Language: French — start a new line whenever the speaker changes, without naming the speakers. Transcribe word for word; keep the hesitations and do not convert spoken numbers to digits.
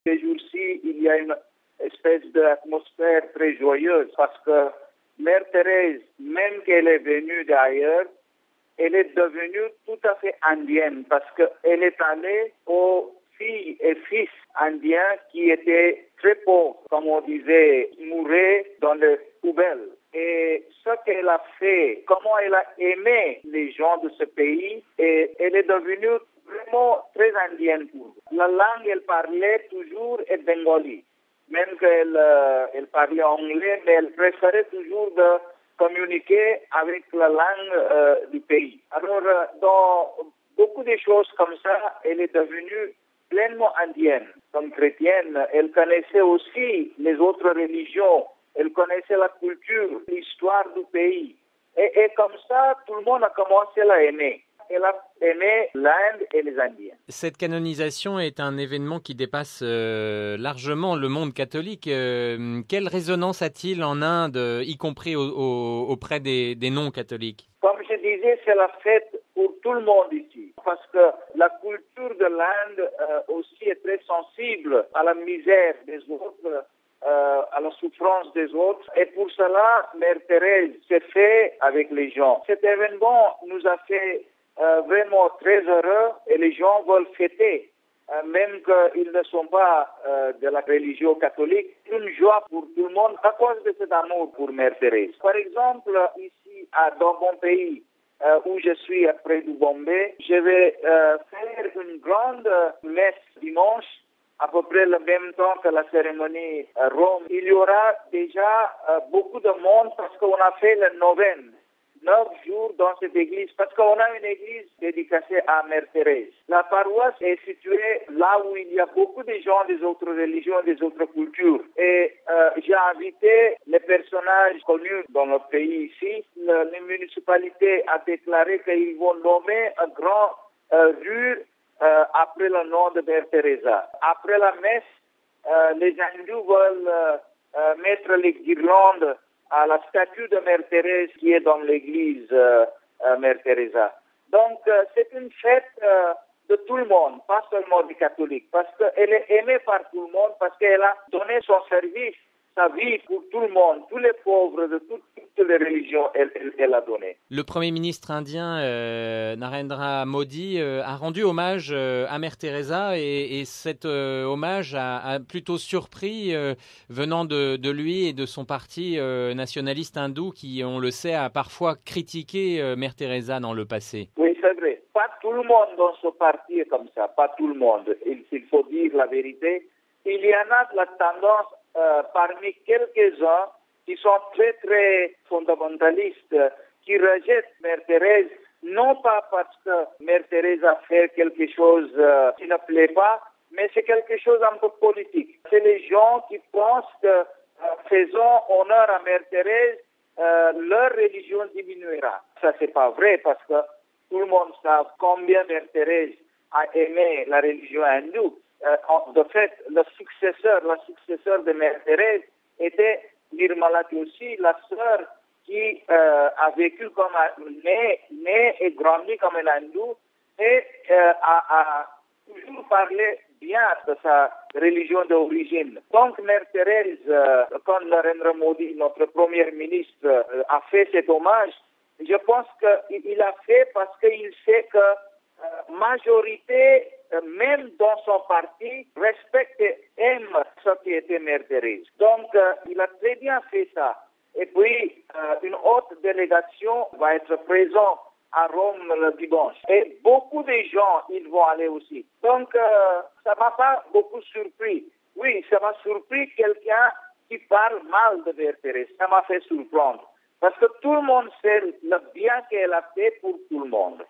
Ces jours-ci, il y a une espèce d'atmosphère très joyeuse parce que Mère Thérèse, même qu'elle est venue d'ailleurs, elle est devenue tout à fait indienne parce qu'elle est allée aux filles et fils indiens qui étaient très pauvres, comme on disait, mouraient dans les poubelles. Et ce qu'elle a fait, comment elle a aimé les gens de ce pays, et elle est devenue vraiment très indienne pour eux. La langue qu'elle parlait toujours est bengali. Même qu'elle euh, elle parlait anglais, mais elle préférait toujours de communiquer avec la langue euh, du pays. Alors, euh, dans beaucoup de choses comme ça, elle est devenue pleinement indienne. Comme chrétienne, elle connaissait aussi les autres religions, elle connaissait la culture, l'histoire du pays. Et, et comme ça, tout le monde a commencé à l'aimer. Elle a aimé l'Inde et les Indiens.
Cette canonisation est un événement qui dépasse euh, largement le monde catholique. Euh, quelle résonance a-t-il en Inde, y compris au, au, auprès des, des non-catholiques?
Comme je disais, c'est la fête pour tout le monde ici. Parce que la culture de l'Inde euh, aussi est très sensible à la misère des autres, euh, à la souffrance des autres. Et pour cela, Mère Thérèse s'est fait avec les gens. Cet événement nous a fait Euh, vraiment très heureux et les gens veulent fêter, euh, même qu'ils ne sont pas euh, de la religion catholique. Une joie pour tout le monde à cause de cet amour pour Mère Thérèse. Par exemple, ici, à, dans mon pays, euh, où je suis près du Bombay, je vais euh, faire une grande messe dimanche, à peu près le même temps que la cérémonie à Rome. Il y aura déjà euh, beaucoup de monde parce qu'on a fait la neuvaine. Neuf jours dans cette église, parce qu'on a une église dédicacée à Mère Thérèse. La paroisse est située là où il y a beaucoup de gens des autres religions, des autres cultures. Et euh, j'ai invité les personnages connus dans notre pays ici. Le, la municipalité a déclaré qu'ils vont nommer un grand euh, rue euh, après le nom de Mère Teresa. Après la messe, euh, les hindous veulent euh, euh, mettre les guirlandes à la statue de Mère Thérèse qui est dans l'église euh, euh, Mère Teresa. Donc, euh, c'est une fête euh, de tout le monde, pas seulement des catholiques, parce qu'elle est aimée par tout le monde, parce qu'elle a donné son service, sa vie pour tout le monde, tous les pauvres de toutes, toutes les religions, elle, elle, elle a donné.
Le Premier ministre indien euh, Narendra Modi euh, a rendu hommage euh, à Mère Teresa et, et cet euh, hommage a, a plutôt surpris euh, venant de, de lui et de son parti euh, nationaliste hindou qui, on le sait, a parfois critiqué euh, Mère Teresa dans le passé.
Oui, c'est vrai. Pas tout le monde dans ce parti est comme ça, pas tout le monde. Il, il faut dire la vérité. Il y en a de la tendance euh, parmi quelques-uns qui sont très très fondamentalistes, qui rejettent Mère Thérèse, non pas parce que Mère Thérèse a fait quelque chose euh, qui ne plaît pas, mais c'est quelque chose un peu politique. C'est les gens qui pensent que euh, faisant honneur à Mère Thérèse, euh, leur religion diminuera. Ça, c'est pas vrai parce que tout le monde sait combien Mère Thérèse a aimé la religion hindoue. Euh, de fait, le successeur, la successeur de Mère Thérèse était Nirmala Joshi, la sœur qui euh, a vécu comme un né, né et grandi comme un hindou et euh, a, a toujours parlé bien de sa religion d'origine. Donc, Mère Thérèse, euh, quand Narendra Modi, notre Premier ministre, euh, a fait cet hommage, je pense qu'il a fait parce qu'il sait que euh, majorité, euh, même dans son parti, respecte et aime ce qui était Mère Thérèse. Donc, euh, il a très bien fait ça. Et puis, euh, une autre délégation va être présente à Rome le dimanche. Et beaucoup de gens, ils vont aller aussi. Donc, euh, ça m'a pas beaucoup surpris. Oui, ça m'a surpris quelqu'un qui parle mal de Mère Thérèse. Ça m'a fait surprendre. Parce que tout le monde sait le bien qu'elle a fait pour tout le monde.